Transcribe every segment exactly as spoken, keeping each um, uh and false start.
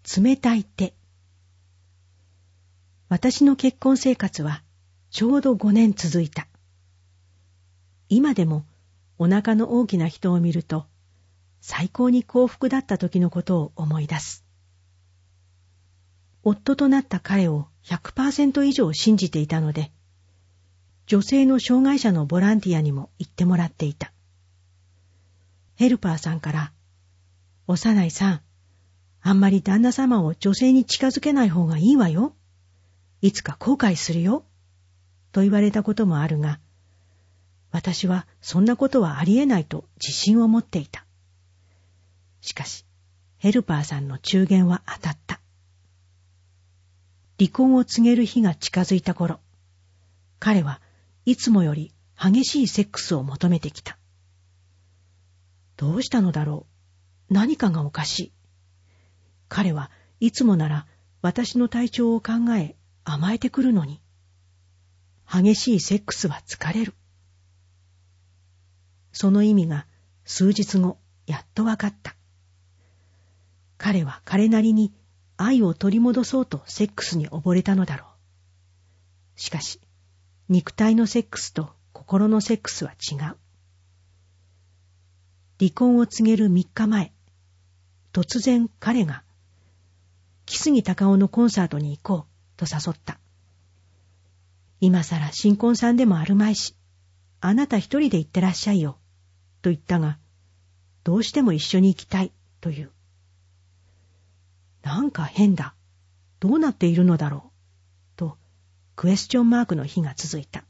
冷たい手。私の結婚生活はちょうどごねん続いた。今でもお腹の大きな人を見ると、最高に幸福だった時のことを思い出す。夫となった彼を ひゃくパーセント 以上信じていたので、女性の障害者のボランティアにも行ってもらっていた。ヘルパーさんから、おさないさん、あんまり旦那様を女性に近づけない方がいいわよ。いつか後悔するよ。と言われたこともあるが、私はそんなことはありえないと自信を持っていた。しかし、ヘルパーさんの中言は当たった。離婚を告げる日が近づいた頃、彼はいつもより激しいセックスを求めてきた。どうしたのだろう。何かがおかしい。彼はいつもなら私の体調を考え甘えてくるのに。激しいセックスは疲れる。その意味が数日後やっとわかった。彼は彼なりに愛を取り戻そうとセックスに溺れたのだろう。しかし、肉体のセックスと心のセックスは違う。離婚を告げるみっかまえ、突然彼が、木杉隆夫のコンサートに行こうと誘った。今さら新婚さんでもあるまいし、あなた一人で行ってらっしゃいよ、と言ったが、どうしても一緒に行きたい、という。なんか変だ。どうなっているのだろう。と、クエスチョンマークの日が続いた。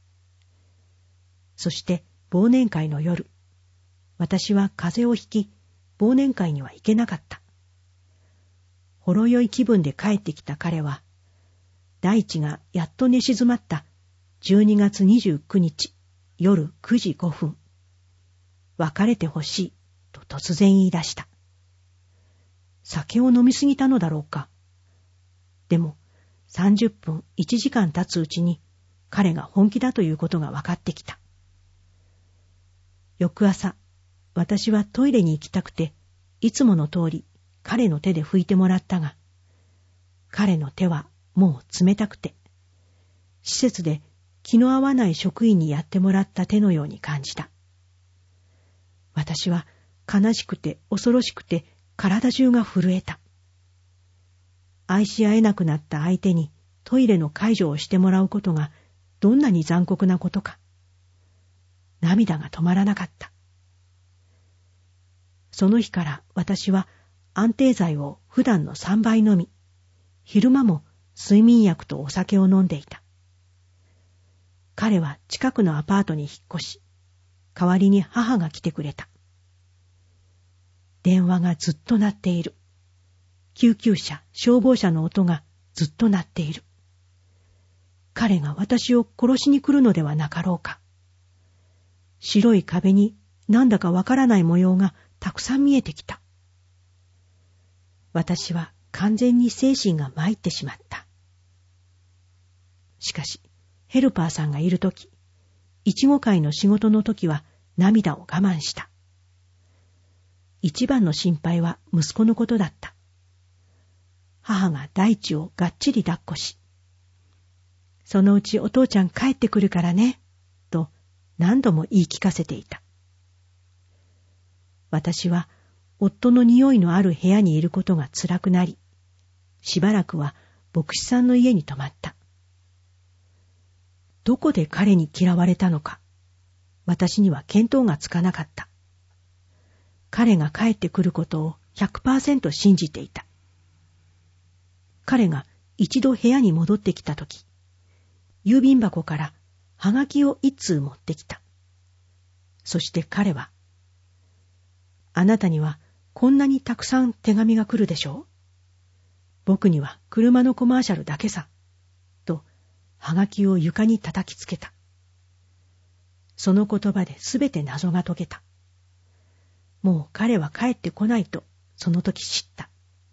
そして、忘年会の夜、私は風邪をひき、忘年会には行けなかった。ほろ酔い気分で帰ってきた彼は、大地がやっと寝静まったじゅうにがつにじゅうくにち夜くじごふん、別れてほしいと突然言い出した。酒を飲みすぎたのだろうか。でもさんじゅっぷん、いちじかん経つうちに彼が本気だということが分かってきた。翌朝、私はトイレに行きたくて、いつもの通り彼の手で拭いてもらったが、彼の手はもう冷たくて、施設で気の合わない職員にやってもらった手のように感じた。私は悲しくて恐ろしくて体中が震えた。愛し合えなくなった相手にトイレの介助をしてもらうことがどんなに残酷なことか。涙が止まらなかった。その日から私は安定剤を普段のさんばい飲み、昼間も睡眠薬とお酒を飲んでいた。彼は近くのアパートに引っ越し、代わりに母が来てくれた。電話がずっと鳴っている。救急車、消防車の音がずっと鳴っている。彼が私を殺しに来るのではなかろうか。白い壁になんだかわからない模様がたくさん見えてきた。私は完全に精神が参ってしまった。しかし、ヘルパーさんがいるとき、いちご会の仕事のときは涙を我慢した。一番の心配は息子のことだった。母が大地をがっちり抱っこし、そのうちお父ちゃん帰ってくるからね、と何度も言い聞かせていた。私は夫の匂いのある部屋にいることが辛くなり、しばらくは牧師さんの家に泊まった。どこで彼に嫌われたのか、私には見当がつかなかった。彼が帰ってくることを ひゃくパーセント 信じていた。彼が一度部屋に戻ってきたとき、郵便箱からはがきを一通持ってきた。そして彼は、あなたにはこんなにたくさん手紙が来るでしょう？僕には車のコマーシャルだけさ。と、はがきを床に叩きつけた。その言葉ですべて謎が解けた。もう彼は帰ってこないと、その時知った。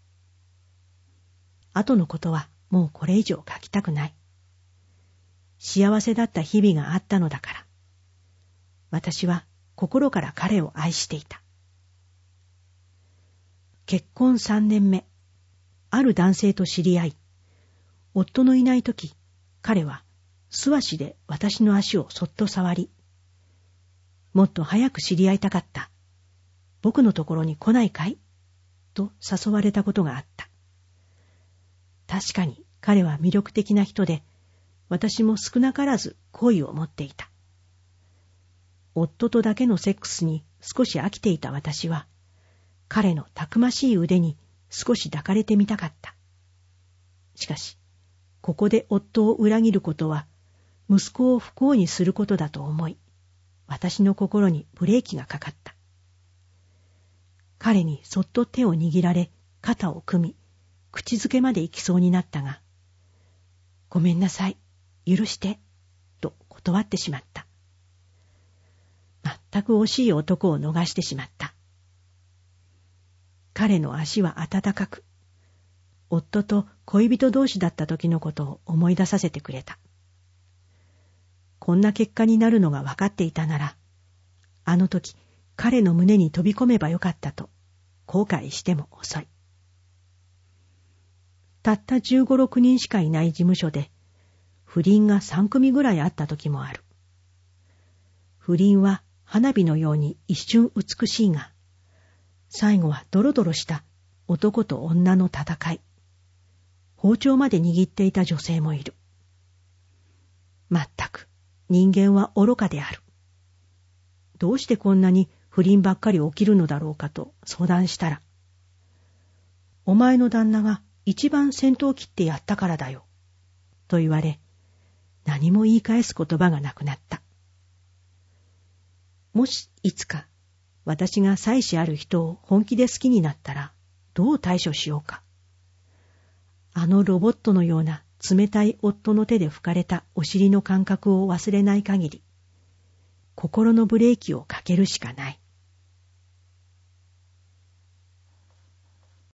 後のことはもうこれ以上書きたくない。幸せだった日々があったのだから。私は心から彼を愛していた。結婚さんねんめ、 ある男性と知り合い、夫のいないとき、彼は素足で私の足をそっと触り、もっと早く知り合いたかった。僕のところに来ないかいと誘われたことがあった。確かに彼は魅力的な人で、私も少なからず好意を持っていた。夫とだけのセックスに少し飽きていた私は、彼のたくましい腕に少し抱かれてみたかった。しかし、ここで夫を裏切ることは、息子を不幸にすることだと思い、私の心にブレーキがかかった。彼にそっと手を握られ、肩を組み、口づけまで行きそうになったが、ごめんなさい、許して、と断ってしまった。全く惜しい男を逃してしまった。彼の足は温かく、夫と恋人同士だった時のことを思い出させてくれた。こんな結果になるのが分かっていたなら、あの時彼の胸に飛び込めばよかったと後悔しても遅い。たったじゅうご、ろくにんしかいない事務所で、不倫がさん組ぐらいあった時もある。不倫は花火のように一瞬美しいが、最後はドロドロした男と女の戦い。包丁まで握っていた女性もいる。まったく人間は愚かである。どうしてこんなに不倫ばっかり起きるのだろうかと相談したら、お前の旦那が一番先頭を切ってやったからだよ、と言われ、何も言い返す言葉がなくなった。もしいつか私が妻子ある人を本気で好きになったらどう対処しようか。あのロボットのような冷たい夫の手で拭かれたお尻の感覚を忘れない限り、心のブレーキをかけるしかない。